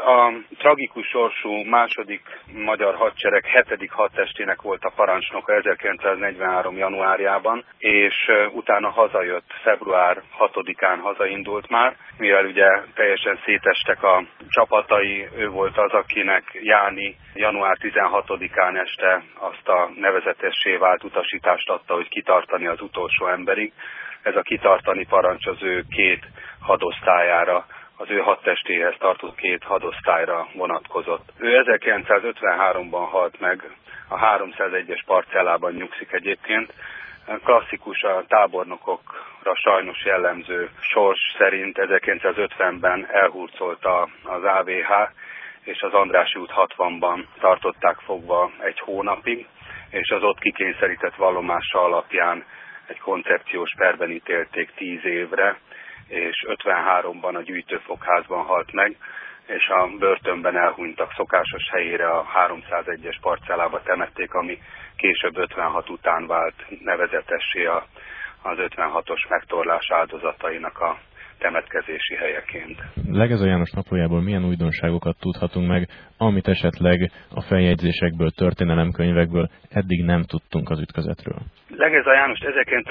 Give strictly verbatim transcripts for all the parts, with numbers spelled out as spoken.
A tragikus sorsú második magyar hadsereg hetedik hadtestének volt a parancsnoka ezerkilencszáznegyvenhárom. januárjában, és utána hazajött, február hatodikán hazaindult már, mivel ugye teljesen szétestek a csapatai, ő volt az, akinek Jáni január tizenhatodikán este azt a nevezetessé vált utasítást adta, hogy kitartani az utolsó emberig. Ez a kitartani parancs az ő két hadosztályára, az ő hadtestéhez tartozó két hadosztályra vonatkozott. Ő ezerkilencszázötvenháromban halt meg, a háromszázegyes parcellában nyugszik egyébként. Klasszikus, a tábornokokra sajnos jellemző sors szerint ezerkilencszázötvenben elhurcolta az á vé há, és az Andrássy út hatvanban tartották fogva egy hónapig, és az ott kikényszerített vallomása alapján egy koncepciós perben ítélték tíz évre, és ötvenháromban a gyűjtőfogházban halt meg, és a börtönben elhunytak szokásos helyére a háromszázegyes parcellába temették, ami később ötvenhat után vált nevezetessé az ötvenhatos megtorlás áldozatainak a temetkezési helyeként. Legeza János naplójából milyen újdonságokat tudhatunk meg, amit esetleg a feljegyzésekből, történelemkönyvekből eddig nem tudtunk az ütközetről? Legeza Jánost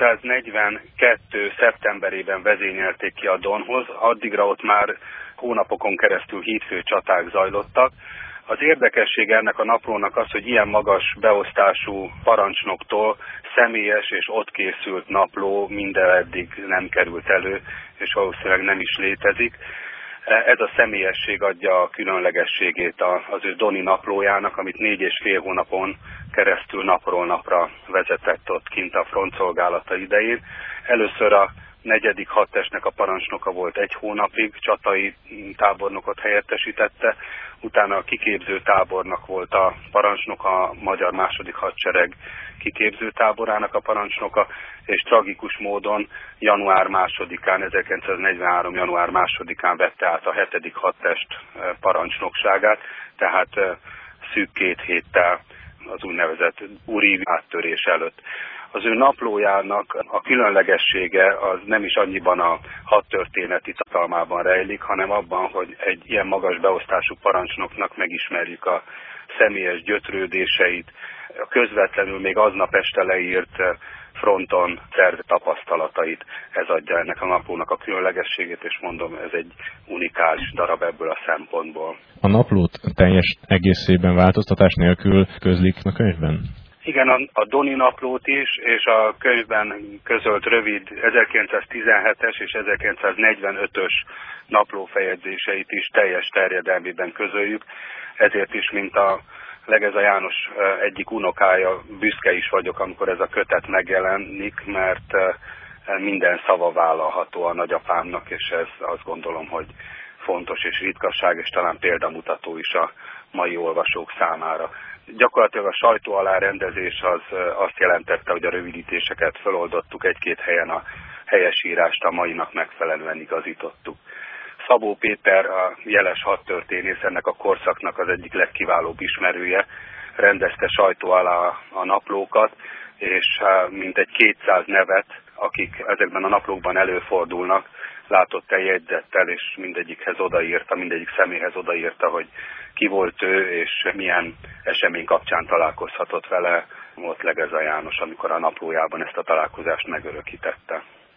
ezerkilencszáznegyvenkettő. szeptemberében vezényelték ki a Donhoz, addigra ott már hónapokon keresztül hídfő csaták zajlottak. Az érdekesség ennek a naplónak az, hogy ilyen magas beosztású parancsnoktól személyes és ott készült napló minden eddig nem került elő, és valószínűleg nem is létezik. Ez a személyesség adja a különlegességét az ő Doni naplójának, amit négy és fél hónapon keresztül napról napra vezetett ott kint a frontszolgálata idején. Először a negyedik hadtestnek a parancsnoka volt egy hónapig, csatai tábornokot helyettesítette, utána a kiképző tábornak volt a parancsnoka, a magyar második hadsereg kiképző táborának a parancsnoka, és tragikus módon január másodikán, ezerkilencszáznegyvenhárom. január másodikán vette át a hetedik hadtest parancsnokságát, tehát szűk két héttel az úgynevezett uri áttörés előtt. Az ő naplójának a különlegessége az nem is annyiban a hadtörténeti tartalmában rejlik, hanem abban, hogy egy ilyen magas beosztású parancsnoknak megismerjük a személyes gyötrődéseit, a közvetlenül még aznap este leírt fronton szerzett tapasztalatait. Ez adja ennek a naplónak a különlegességét, és mondom, ez egy unikális darab ebből a szempontból. A naplót teljes egészében változtatás nélkül közlik a könyvben? Igen, a, a Doni naplót is, és a könyvben közölt rövid ezerkilencszáztizenhetes és ezerkilencszáznegyvenötös naplófejegyzéseit is teljes terjedelmében közöljük. Ezért is, mint a Legeza János egyik unokája, büszke is vagyok, amikor ez a kötet megjelenik, mert minden szava vállalható a nagyapámnak, és ez azt gondolom, hogy fontos és ritkaság, és talán példamutató is a mai olvasók számára. Gyakorlatilag a sajtó alá rendezés az azt jelentette, hogy a rövidítéseket feloldottuk, egy-két helyen a helyesírást a mainak megfelelően igazítottuk. Szabó Péter, a jeles hadtörténész, ennek a korszaknak az egyik legkiválóbb ismerője, rendezte sajtó alá a naplókat, és mintegy kétszáz nevet, akik ezekben a naplókban előfordulnak, látott el jegyzettel, és mindegyikhez odaírta, mindegyik személyhez odaírta, hogy ki volt ő, és milyen esemény kapcsán találkozhatott vele ott Legeza János, amikor a naplójában ezt a találkozást megörökítette.